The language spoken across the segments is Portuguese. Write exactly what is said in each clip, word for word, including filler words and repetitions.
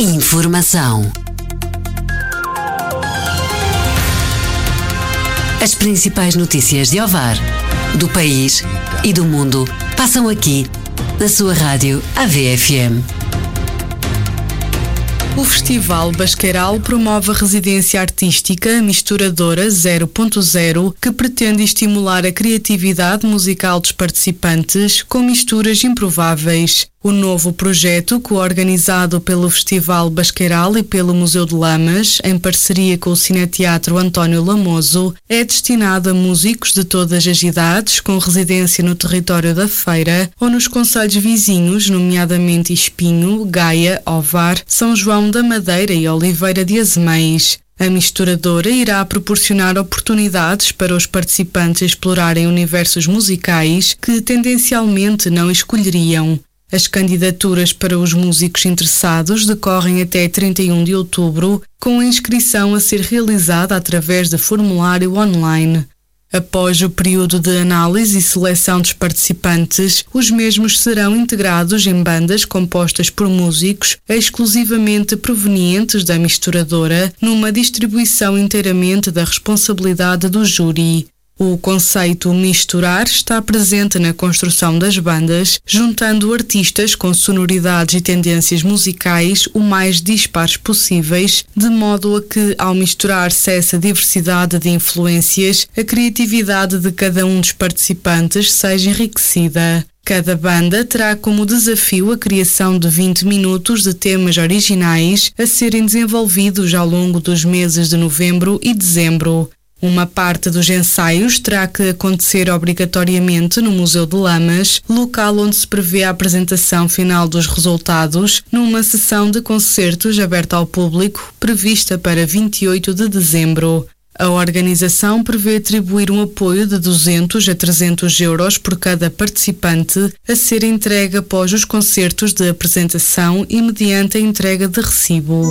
Informação. As principais notícias de Ovar, do país e do mundo passam aqui, na sua rádio A V F M. O Festival Basqueiral promove a residência artística Misturadora zero ponto zero, que pretende estimular a criatividade musical dos participantes com misturas improváveis. O novo projeto, coorganizado pelo Festival Basqueiral e pelo Museu de Lamas, em parceria com o Cineteatro António Lamoso, é destinado a músicos de todas as idades, com residência no território da Feira ou nos concelhos vizinhos, nomeadamente Espinho, Gaia, Ovar, São João da Madeira e Oliveira de Azeméis. A misturadora irá proporcionar oportunidades para os participantes explorarem universos musicais que tendencialmente não escolheriam. As candidaturas para os músicos interessados decorrem até trinta e um de outubro, com a inscrição a ser realizada através de formulário online. Após o período de análise e seleção dos participantes, os mesmos serão integrados em bandas compostas por músicos exclusivamente provenientes da misturadora, numa distribuição inteiramente da responsabilidade do júri. O conceito misturar está presente na construção das bandas, juntando artistas com sonoridades e tendências musicais o mais dispares possíveis, de modo a que, ao misturar-se essa diversidade de influências, a criatividade de cada um dos participantes seja enriquecida. Cada banda terá como desafio a criação de vinte minutos de temas originais a serem desenvolvidos ao longo dos meses de novembro e dezembro. Uma parte dos ensaios terá que acontecer obrigatoriamente no Museu de Lamas, local onde se prevê a apresentação final dos resultados, numa sessão de concertos aberta ao público, prevista para vinte e oito de dezembro. A organização prevê atribuir um apoio de duzentos a trezentos euros por cada participante, a ser entregue após os concertos de apresentação e mediante a entrega de recibo.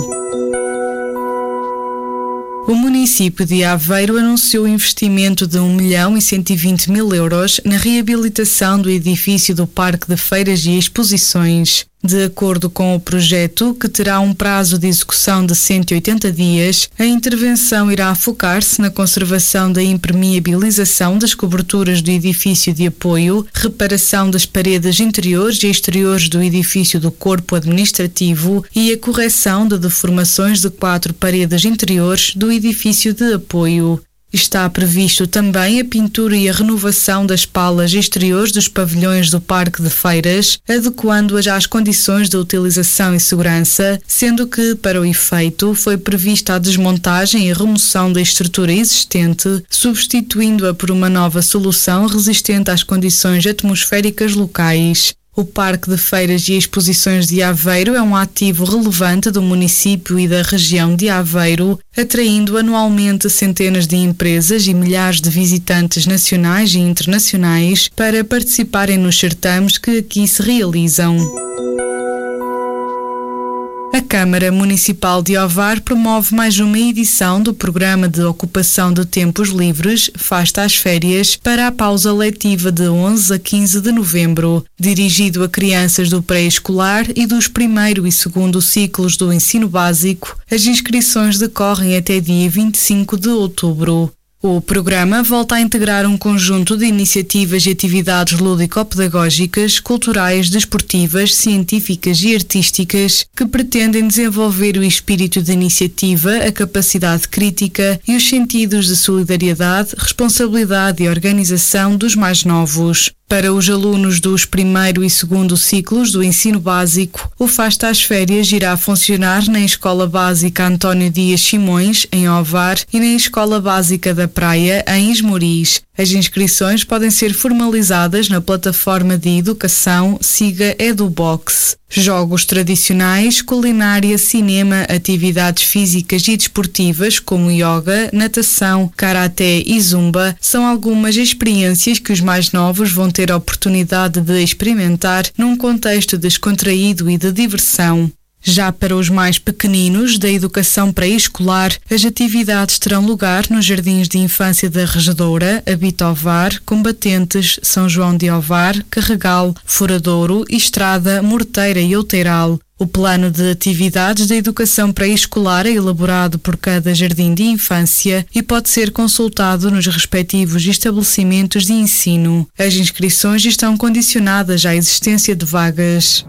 O município de Aveiro anunciou um investimento de um milhão e cento e vinte mil euros na reabilitação do edifício do Parque de Feiras e Exposições. De acordo com o projeto, que terá um prazo de execução de cento e oitenta dias, a intervenção irá focar-se na conservação da impermeabilização das coberturas do edifício de apoio, reparação das paredes interiores e exteriores do edifício do corpo administrativo e a correção de deformações de quatro paredes interiores do edifício de apoio. Está previsto também a pintura e a renovação das palas exteriores dos pavilhões do Parque de Feiras, adequando-as às condições de utilização e segurança, sendo que, para o efeito, foi prevista a desmontagem e remoção da estrutura existente, substituindo-a por uma nova solução resistente às condições atmosféricas locais. O Parque de Feiras e Exposições de Aveiro é um ativo relevante do município e da região de Aveiro, atraindo anualmente centenas de empresas e milhares de visitantes nacionais e internacionais para participarem nos certames que aqui se realizam. A Câmara Municipal de Ovar promove mais uma edição do Programa de Ocupação de Tempos Livres, Fasta às Férias, para a pausa letiva de onze a quinze de novembro, dirigido a crianças do pré-escolar e dos primeiro e segundo ciclos do ensino básico. As inscrições decorrem até dia vinte e cinco de outubro. O programa volta a integrar um conjunto de iniciativas e atividades lúdico-pedagógicas, culturais, desportivas, científicas e artísticas que pretendem desenvolver o espírito de iniciativa, a capacidade crítica e os sentidos de solidariedade, responsabilidade e organização dos mais novos. Para os alunos dos primeiro e segundo ciclos do ensino básico, o Fasta às Férias irá funcionar na Escola Básica António Dias Simões, em Ovar, e na Escola Básica da Praia, em Esmoriz. As inscrições podem ser formalizadas na plataforma de educação Siga EduBox. Jogos tradicionais, culinária, cinema, atividades físicas e desportivas como yoga, natação, karaté e zumba são algumas experiências que os mais novos vão ter a oportunidade de experimentar num contexto descontraído e de diversão. Já para os mais pequeninos, da educação pré-escolar, as atividades terão lugar nos jardins de infância da Regedoura, Habita Ovar, Combatentes, São João de Ovar, Carregal, Furadouro, Estrada, Morteira e Outeiral. O plano de atividades da educação pré-escolar é elaborado por cada jardim de infância e pode ser consultado nos respectivos estabelecimentos de ensino. As inscrições estão condicionadas à existência de vagas.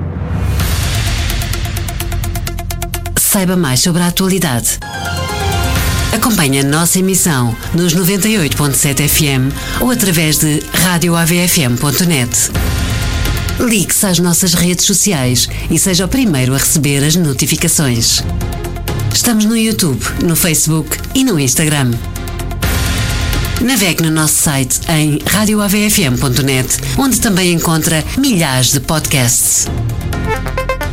Saiba mais sobre a atualidade. Acompanhe a nossa emissão nos noventa e oito ponto sete F M ou através de rádio A V F M ponto net. Ligue-se às nossas redes sociais e seja o primeiro a receber as notificações. Estamos no YouTube, no Facebook e no Instagram. Navegue no nosso site em rádio A V F M ponto net, onde também encontra milhares de podcasts.